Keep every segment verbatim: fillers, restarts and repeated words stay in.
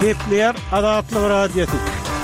Kepler Azatlyk Radiosu.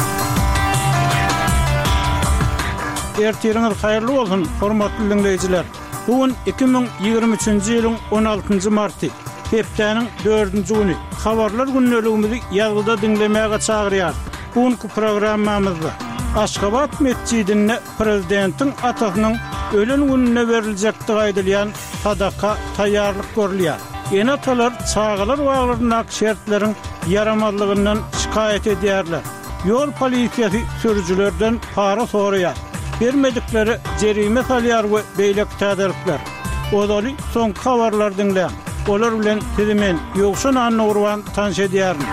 Ertiriniz hayırlı bolsun, hormatly dinleyijiler. Bugün iki bin ýygrimi üçinji ýylyň on altynjy marty, hepdeniň dördünji güni. Habarlar günneligimizi ýazgyda dinlemäge çagyrýar. Bugünkü programmamyzda Aşgabat mescidinde prezidentiň atasynyň ölen gününe berilejekdi aýdylýan sadaka taýýarlyk görülýär. Enatalar çağılar wagtlaryna şertleriň yaramazlygyndan şikayet edýärler. Ýol polisiýasy sürüjülerden para soraýar. Bermedikleri jerime salýar we beýlek täderlikler. Odaly soňky habarlar dinleýän. Olar bilen tedimen ýokşan anny urwan tanş edýärin.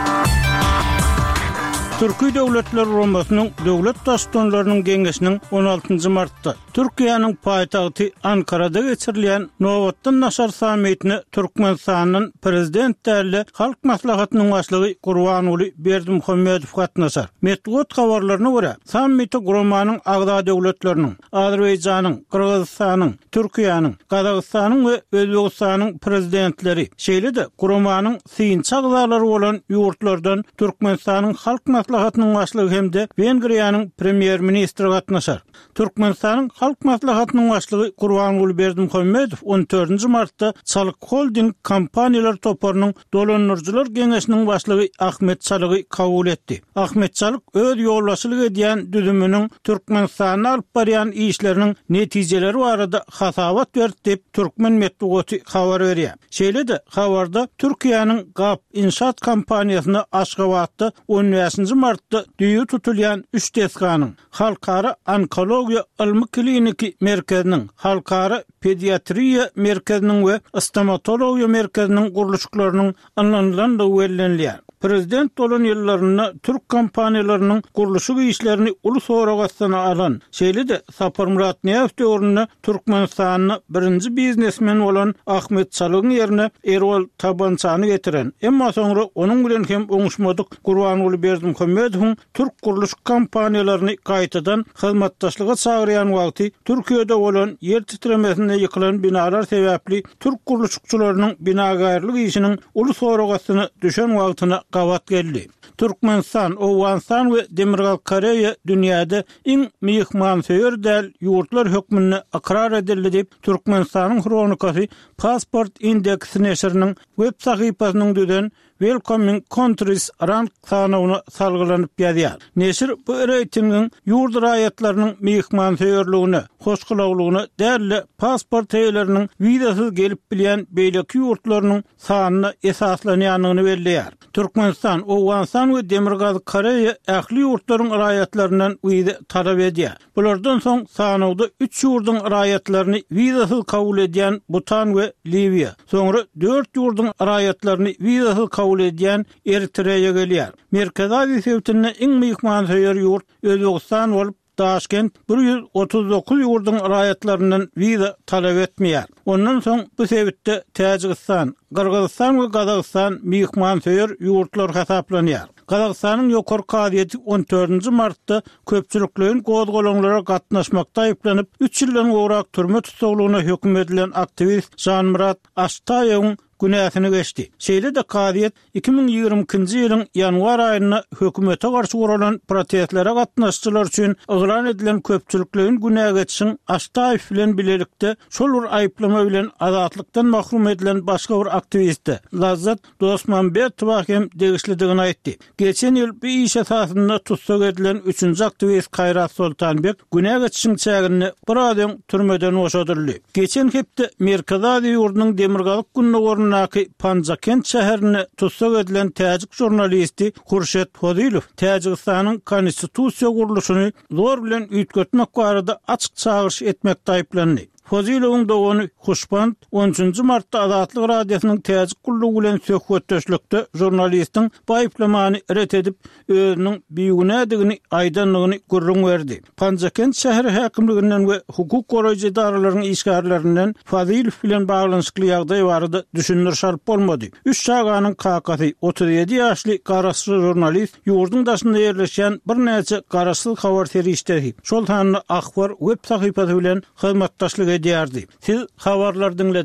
Türkiýe Döwletler Romasynyň döwlet daşdanlarynyň geňeşiniň on altynjy martda Türkiýanyň paýtagty Ankarada geçirilýän Nowatdan naşar sammitini Türkmenistanyň prezident däli halk maslahatynyň başlygy Gurbanuly Berdimuhammedow gatnaşar. Metbuat habarlaryna görä, sammiti Gurmanyň agda döwletleriniň, Azerbaýjanyň, Kyrgyzstanyň, Türkiýanyň, Gazagystanyň we Özbegistanyň prezidentleri, şeýle-de Gurmanyň synçy agdalary bolan ýurtlardan Türkmenistanyň halk maslahatynyň başlygy hemde Wengriýanyň premier ministri gatnaşar. Türkmenistanyň halk maslahatynyň başlygy Gurbanuly Berdimuhammedow on dördünji martda Çalyk Holding kompaniýalar toparynyň dolanyrjylar geňeşiniň başlygy Ahmet Çalyky kabul etdi. Ahmet Çalyk öz ýolbaşçylyk edýän düzüminiň Türkmenistana alyp barýan işleriniň netijeleri barada hasabat berdi dep Türkmen metbuaty habar berýär. Şeýle-de habarda Türkiýanyň Gap inşaat kompaniýasyna Aşgabatda on beşinji martda düýü tutulýan üç deskanyň halkara onkologiýa ilmi kliniki merkeziniň, halkara pediatriýa merkeziniň we stomatologiýa merkeziniň guruluşlarynyň anlanýan da wellenýär. Prezident bolan ýyllaryna Türk kompaniýalarynyň guruluşy işlerini ulus soragatsyna alan, şeýle-de Sapar Murat Niýazow döwründe Türkmenistanyň birinji biznesmen bolan Ahmet Çalykyň ýerine Erol Tabançany getiren, emma soňra onuň bilen hem oňuşmadyk Gurbanuly Berdimuhammedow Türk guruluş kompaniýalaryny gaýtadan hyzmatdaşlyga çagyrýan wagty Türkiýede bolan ýer titremesine ýykylan binalar sebäpli Türk guruluşçylarynyň binagaýrlyk işiniň ulus soragatyna düşen wagtyna gawat geldi. Türkmenistan, Owganistan we Demirgal Koreýa dünýäde iň myhmanseýär däl ýurtlar hökmüne akrar edildi diýip Türkmenistanyň Kronikasy Pasport Index neşriniň web sahypasynyň düzen Welcoming Countries rank sanawyna salgylanyp ýazýar. Neşir bu reytingiň ýurt raýatlarynyň myhmanseýärligine, hoşgulaglygyna däl pasport eýleriniň wizasyz gelip bilýän beýleki ýurtlarynyň sanyna esaslanýanlygyny belläýär. Türkmenistan, Owganistan we Demirgal Koreýa ähli ýurtlaryň raýatlaryndan wiza talap edýär. Bulardan soň sanawda üç ýurdyň raýatlaryny wizasyz kabul edýän Butan we Libiýa. Soňra dört ýurdyň raýatlaryny wizasyz kabul edýän Eritreýa gelýär. Merkez Aziýa sewtine iň myhmanseýär ýurt Özbegistan bolup Taşkent bir ýüz otuz dokuz ýurdyň raýatlaryndan wiza talap etmeýär. Ondan soň bu sebäpde Täjikistan, Kyrgyzstan we Gazagystan myhmanseýär ýurtlar hasaplanýar. Gazagystanyň ýokary kadyety on dördünji martda köpçülikliň gozgolanylara gatnaşmakda aýyplanyp üç ýyldan gowrak türme tutuklugyna hökm edilen aktivist Janmurat Aştaýewiň günäsini geçdi. Şeýle-de kadyet iki bin ýygrimi ikinji ýylyň ýanwar aýyna hökümete garşy guralan protestlere gatnaşçylar üçin yglan edilen köpçülikliň günä geçişin Aştaýew bilen bilelikde şol bir aýyplama bilen azatlykdan mahrum edilen başga bir aktiviste Lazzat Dosmanbetow hem degişlidigini aýtdy. Geçen ýyl bu iş esasynda tutsak edilen üçünji aktivist Kaýrat Soltanbek günä geçişin çägini bir adam türmeden boşadyldy. Geçen hepde Merkez Aziýa ýurdunyň Demirgalyk gününe Naki Panjakent şäherini tutsak edilen täjik jurnalisti Hurşet Hozilow Täjikistanyň konstitusiýa guruluşyny zor bilen üýtgetmek barada açyk çağırış etmekde aýplandy. Hozilowyň dogany Huşband on üçinji martda Azatlyk radiosynyň täjik gullugy bilen söhbetdeşlikde jurnalistiň bu aýplamany ret edip özüniň biýünedigini aýdanlygyny görüň berdi. Panjakent şäheri häkimliginden we hukuk goraýjy idaralarynyň işgärlerinden Fazilow bilen baglanyşykly ýagdaý barada düşünür şaryp bolmady. Üç şaganyň kakasy otuz ýedi ýaşly garaşly jurnalist ýurduň daşynda ýerleşen bir näçe garaşsyz habar terişleri. Şol hany ahbar web sahypasy bilen hyzmatdaşlyk edýärdi. Siz habarlar dinlediniz.